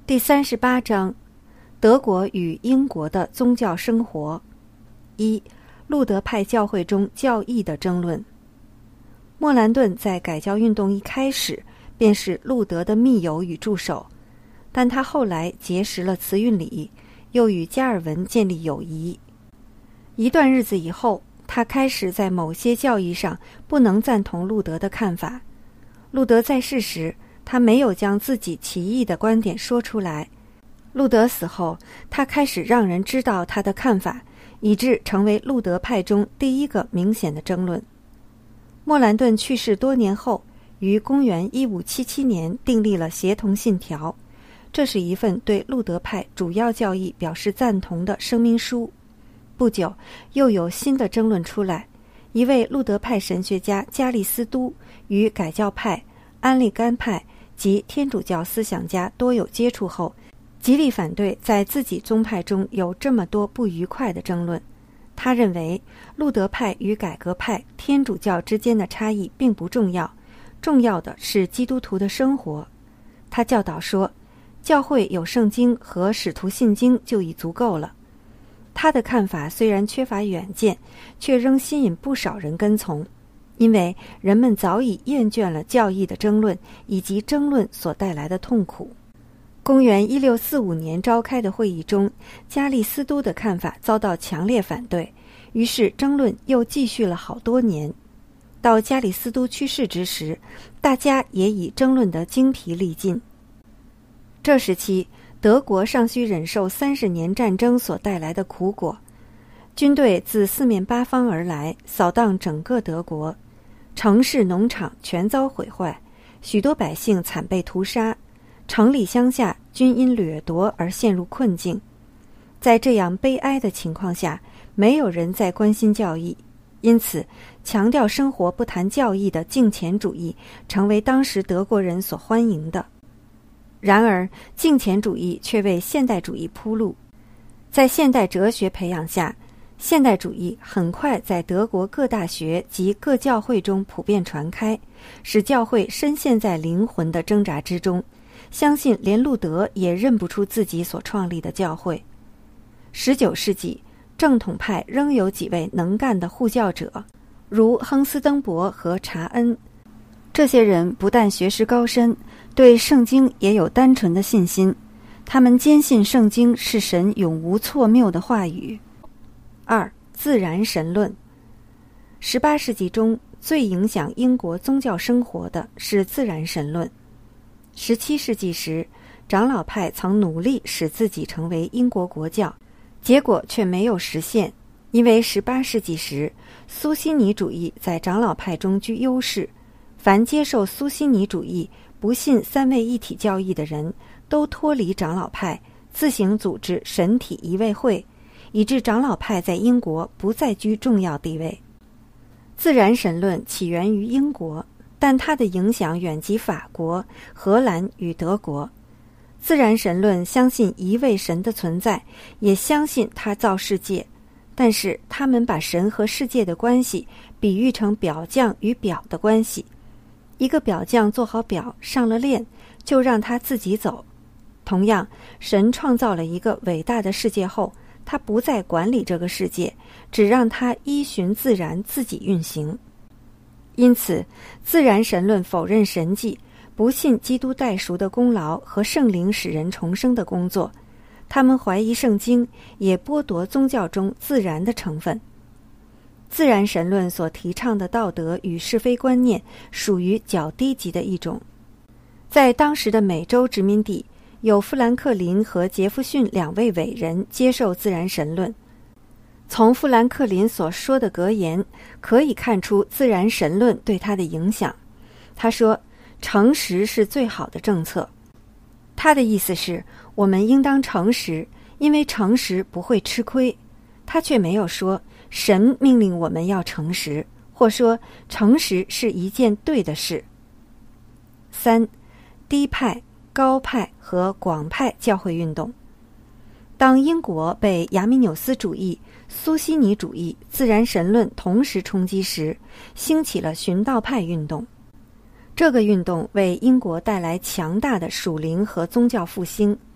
第38章，德国与英国的宗教生活。一、路德派教会中教义的争论。莫兰顿在改教运动一开始便是路德的密友与助手，但他后来结识了慈运理，又与加尔文建立友谊。一段日子以后，他开始在某些教义上不能赞同路德的看法。路德在世时，他没有将自己奇异的观点说出来。路德死后，他开始让人知道他的看法，以致成为路德派中第一个明显的争论。莫兰顿去世多年后，于公元1577年订立了协同信条，这是一份对路德派主要教义表示赞同的声明书。不久，又有新的争论出来。一位路德派神学家加利斯都与改教派、安利甘派及天主教思想家多有接触后，极力反对在自己宗派中有这么多不愉快的争论。他认为路德派与改革派、天主教之间的差异并不重要，重要的是基督徒的生活。他教导说，教会有圣经和使徒信经就已足够了。他的看法虽然缺乏远见，却仍吸引不少人跟从，因为人们早已厌倦了教义的争论以及争论所带来的痛苦。公元1645年召开的会议中，加利斯都的看法遭到强烈反对，于是争论又继续了好多年。到加利斯都去世之时，大家也已争论得精疲力尽。这时期，德国尚需忍受30年战争所带来的苦果，军队自四面八方而来，扫荡整个德国，城市农场全遭毁坏，许多百姓惨被屠杀，城里乡下均因掠夺而陷入困境。在这样悲哀的情况下，没有人再关心教义，因此强调生活不谈教义的敬虔主义成为当时德国人所欢迎的。然而敬虔主义却为现代主义铺路。在现代哲学培养下，现代主义很快在德国各大学及各教会中普遍传开，使教会深陷在灵魂的挣扎之中，相信连路德也认不出自己所创立的教会。19世纪，正统派仍有几位能干的护教者，如亨斯登伯和查恩。这些人不但学识高深，对圣经也有单纯的信心，他们坚信圣经是神永无错谬的话语。2. 自然神论。18世纪中最影响英国宗教生活的是自然神论。17世纪时，长老派曾努力使自己成为英国国教，结果却没有实现，因为18世纪时，苏西尼主义在长老派中居优势。凡接受苏西尼主义、不信三位一体教义的人，都脱离长老派，自行组织神体一位会，以致长老派在英国不再居重要地位。自然神论起源于英国，但它的影响远及法国、荷兰与德国。自然神论相信一位神的存在，也相信他造世界，但是他们把神和世界的关系比喻成表匠与表的关系。一个表匠做好表，上了链，就让他自己走。同样，神创造了一个伟大的世界后，他不再管理这个世界，只让它依循自然自己运行。因此，自然神论否认神迹，不信基督代赎的功劳和圣灵使人重生的工作。他们怀疑圣经，也剥夺宗教中自然的成分。自然神论所提倡的道德与是非观念属于较低级的一种。在当时的美洲殖民地，有富兰克林和杰弗逊2位伟人接受自然神论。从富兰克林所说的格言可以看出自然神论对他的影响。他说，诚实是最好的政策。他的意思是，我们应当诚实，因为诚实不会吃亏。他却没有说神命令我们要诚实，或说诚实是一件对的事。3. 低派、高派和广派教会运动。当英国被亚米纽斯主义、苏西尼主义、自然神论同时冲击时，兴起了寻道派运动。这个运动为英国带来强大的属灵和宗教复兴。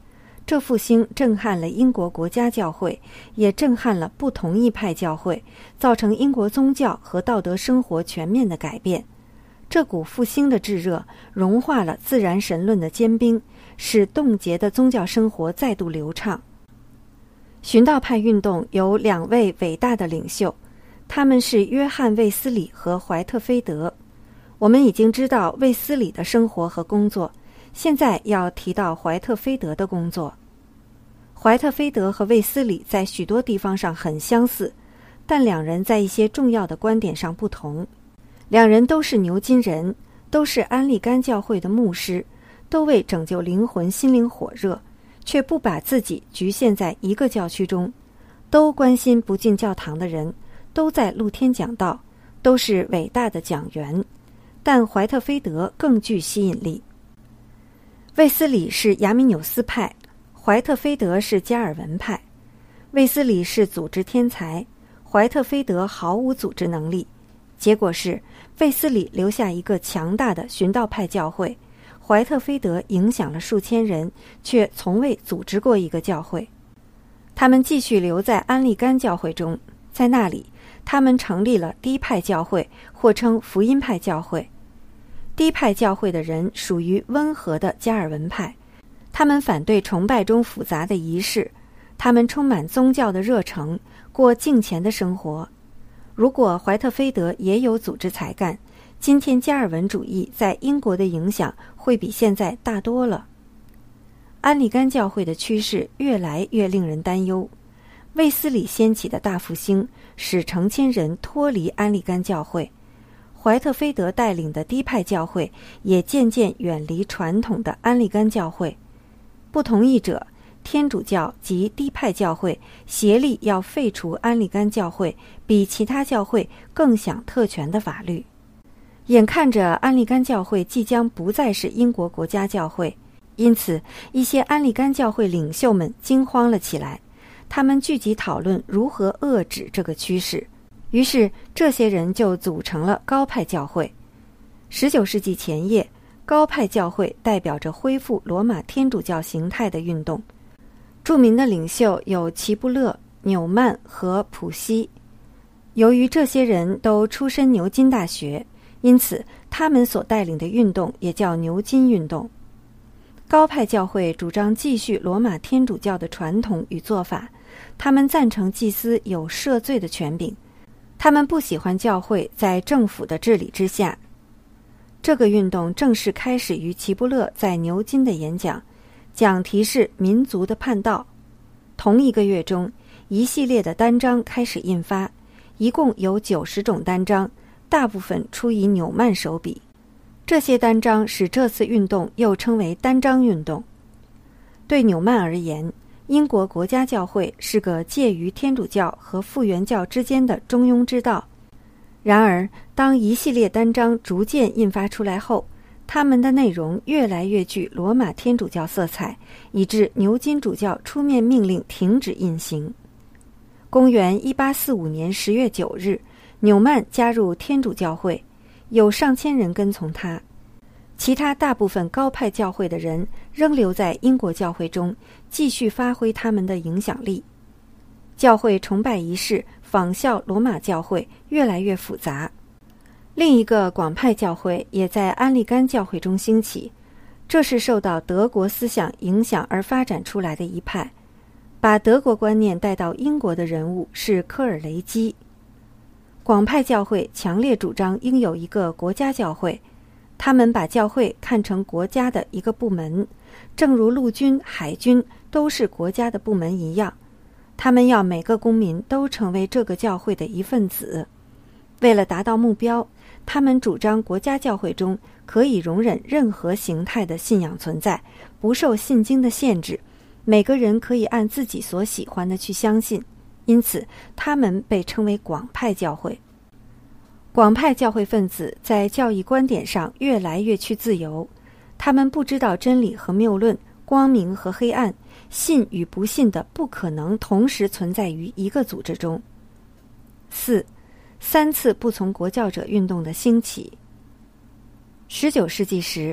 这复兴震撼了英国国家教会，也震撼了不同意派教会，造成英国宗教和道德生活全面的改变。这股复兴的炙热融化了自然神论的坚冰，使冻结的宗教生活再度流畅。寻道派运动有2位伟大的领袖，他们是约翰·卫斯理和怀特菲德。我们已经知道卫斯理的生活和工作，现在要提到怀特菲德的工作。怀特菲德和卫斯理在许多地方上很相似，但2人在一些重要的观点上不同。2人都是牛津人，都是安利甘教会的牧师，都为拯救灵魂心灵火热，却不把自己局限在一个教区中，都关心不进教堂的人，都在露天讲道，都是伟大的讲员。但怀特菲德更具吸引力。卫斯理是亚米纽斯派，怀特菲德是加尔文派。卫斯理是组织天才，怀特菲德毫无组织能力。结果是卫斯理留下一个强大的寻道派教会，怀特菲德影响了数千人，却从未组织过一个教会。他们继续留在安利甘教会中，在那里他们成立了低派教会，或称福音派教会。低派教会的人属于温和的加尔文派，他们反对崇拜中复杂的仪式，他们充满宗教的热诚，过敬虔的生活。如果怀特菲德也有组织才干，今天加尔文主义在英国的影响会比现在大多了。安利甘教会的趋势越来越令人担忧。卫斯理掀起的大复兴使成千人脱离安利甘教会，怀特菲德带领的低派教会也渐渐远离传统的安利甘教会。不同意者天主教及低派教会协力要废除安利甘教会比其他教会更享特权的法律。眼看着安利甘教会即将不再是英国国家教会，因此一些安利甘教会领袖们惊慌了起来，他们聚集讨论如何遏制这个趋势。于是这些人就组成了高派教会。19世纪前叶，高派教会代表着恢复罗马天主教形态的运动。著名的领袖有齐布勒、纽曼和普西。由于这些人都出身牛津大学，因此他们所带领的运动也叫牛津运动。高派教会主张继续罗马天主教的传统与做法，他们赞成祭司有赦罪的权柄，他们不喜欢教会在政府的治理之下。这个运动正式开始于齐布勒在牛津的演讲，讲题是民族的叛道。同一个月中，一系列的单章开始印发，一共有90种单章，大部分出于纽曼手笔。这些单章使这次运动又称为单章运动。对纽曼而言，英国国家教会是个介于天主教和复原教之间的中庸之道。然而，当一系列单章逐渐印发出来后，他们的内容越来越具罗马天主教色彩，以致牛津主教出面命令停止印行。公元1845年10月9日，纽曼加入天主教会，有上千人跟从他。其他大部分高派教会的人仍留在英国教会中，继续发挥他们的影响力。教会崇拜仪式仿效罗马教会，越来越复杂。另一个广派教会也在安利甘教会中兴起，这是受到德国思想影响而发展出来的一派。把德国观念带到英国的人物是科尔雷基。广派教会强烈主张应有一个国家教会，他们把教会看成国家的一个部门，正如陆军、海军都是国家的部门一样。他们要每个公民都成为这个教会的一份子。为了达到目标，他们主张国家教会中可以容忍任何形态的信仰存在，不受信经的限制，每个人可以按自己所喜欢的去相信，因此他们被称为广派教会。广派教会分子在教义观点上越来越趋自由，他们不知道真理和谬论，光明和黑暗，信与不信的不可能同时存在于一个组织中。4. 3次不从国教者运动的兴起。19世纪时，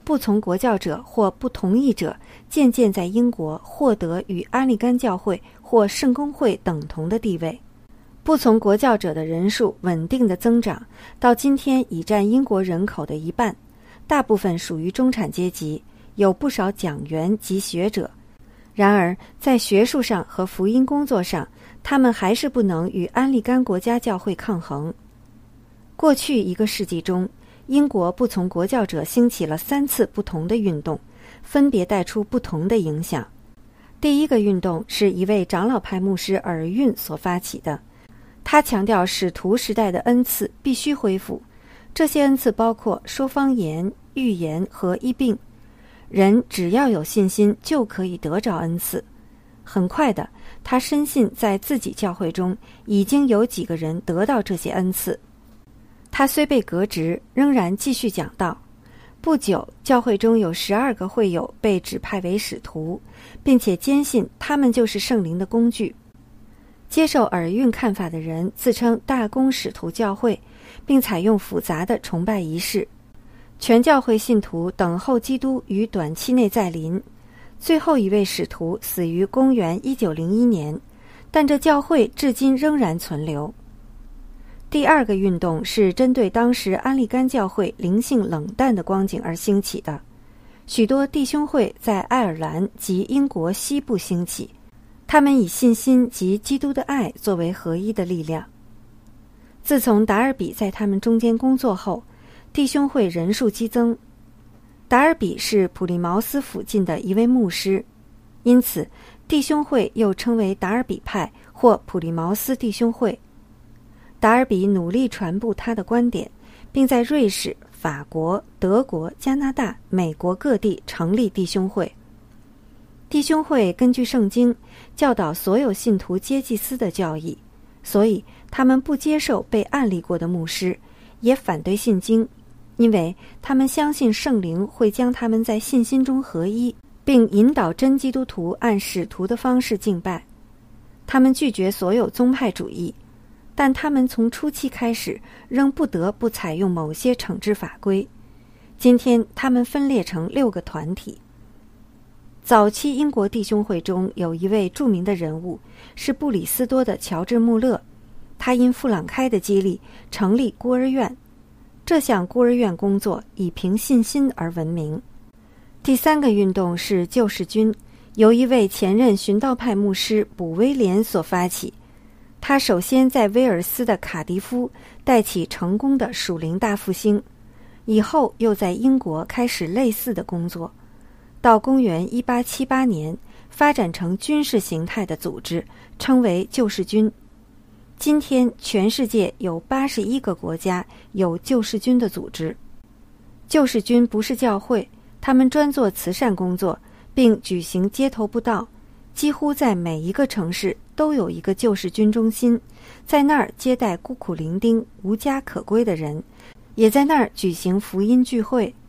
不从国教者或不同意者渐渐在英国获得与安利甘教会或圣公会等同的地位。不从国教者的人数稳定的增长，到今天已占英国人口的一半，大部分属于中产阶级，有不少讲员及学者。然而，在学术上和福音工作上，他们还是不能与安利甘国家教会抗衡。过去1个世纪中，英国不从国教者兴起了3次不同的运动，分别带出不同的影响。第一个运动是一位长老派牧师尔运所发起的，他强调使徒时代的恩赐必须恢复，这些恩赐包括说方言、预言和医病。人只要有信心就可以得着恩赐。很快的，他深信在自己教会中已经有几个人得到这些恩赐。他虽被革职，仍然继续讲道。不久，教会中有12个会友被指派为使徒，并且坚信他们就是圣灵的工具。接受尔运看法的人自称大公使徒教会，并采用复杂的崇拜仪式。全教会信徒等候基督于短期内再临。最后一位使徒死于公元1901年，但这教会至今仍然存留。第二个运动是针对当时安利甘教会灵性冷淡的光景而兴起的。许多弟兄会在爱尔兰及英国西部兴起，他们以信心及基督的爱作为合一的力量。自从达尔比在他们中间工作后，弟兄会人数激增。达尔比是普利茅斯附近的一位牧师，因此弟兄会又称为达尔比派或普利茅斯弟兄会。达尔比努力传播他的观点，并在瑞士、法国、德国、加拿大、美国各地成立弟兄会。弟兄会根据圣经教导所有信徒接祭司的教义，所以他们不接受被案例过的牧师，也反对信经，因为他们相信圣灵会将他们在信心中合一，并引导真基督徒按使徒的方式敬拜。他们拒绝所有宗派主义，但他们从初期开始仍不得不采用某些惩治法规。今天他们分裂成6个团体。早期英国弟兄会中有一位著名的人物，是布里斯多的乔治·穆勒，他因富朗开的激励成立孤儿院。这项孤儿院工作以凭信心而闻名。第3个运动是救世军，由一位前任寻道派牧师卜威廉所发起。他首先在威尔斯的卡迪夫带起成功的属灵大复兴，以后又在英国开始类似的工作。到公元1878年，发展成军事形态的组织，称为救世军。今天全世界有81个国家有救世军的组织。救世军不是教会，他们专做慈善工作，并举行街头布道。几乎在每一个城市都有一个救世军中心，在那儿接待孤苦伶仃、无家可归的人，也在那儿举行福音聚会。